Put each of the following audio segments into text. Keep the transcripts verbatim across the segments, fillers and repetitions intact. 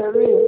Jerry.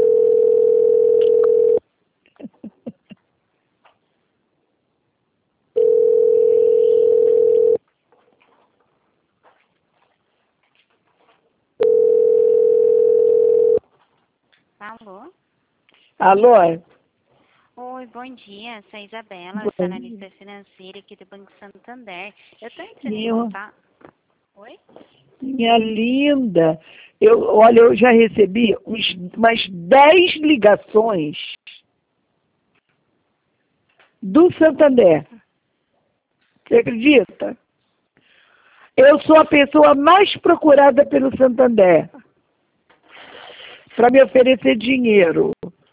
Alô? Alô? Oi, bom dia. Sou a Isabela, Bom sou analista financeira aqui do Banco Santander. Eu estou entrando em dia. contato... Oi? Minha linda, eu, olha, eu já recebi uns, umas dez ligações do Santander. Você acredita? Eu sou a pessoa mais procurada pelo Santander para me oferecer dinheiro.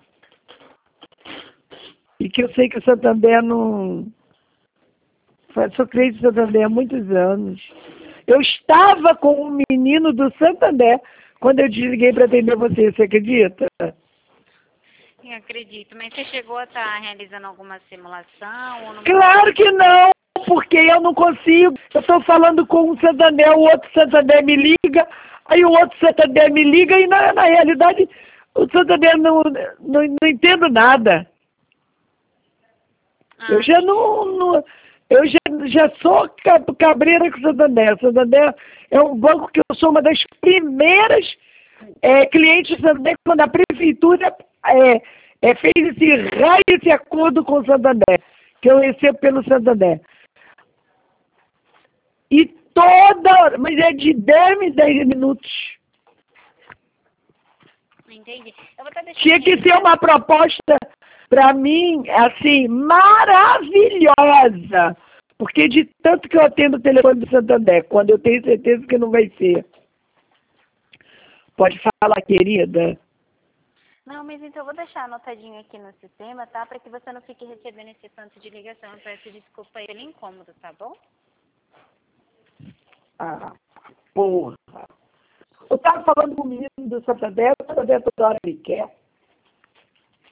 E que eu sei que o Santander não... Sou cliente do Santander há muitos anos. Eu estava com um menino do Santander quando eu desliguei para atender você, você acredita? Eu acredito, mas você chegou a estar realizando alguma simulação? Ou numa... Claro que não, porque eu não consigo. Eu estou falando com um Santander, o outro Santander me liga, aí o outro Santander me liga e na, na realidade o Santander não, não, não entendo nada. Ah, Eu já não, não eu já, já sou cabreira com o Santander. O Santander é um banco que eu sou uma das primeiras é, clientes do Santander quando a prefeitura é, é, fez esse raio, esse acordo com o Santander, que eu recebo pelo Santander. E toda, mas é de dez em dez minutos. entendi. Eu vou estar deixando Tinha que ser registrado. uma proposta, para mim, assim, maravilhosa. Porque de tanto que eu atendo o telefone do Santander, quando eu tenho certeza que não vai ser. Pode falar, querida. Não, mas então eu vou deixar anotadinho aqui no sistema, tá? Para que você não fique recebendo esse tanto de ligação. Eu peço desculpa aí pelo incômodo, tá bom? Ah, porra. Eu estava falando com o menino do Santander, o Santander toda hora ele quer.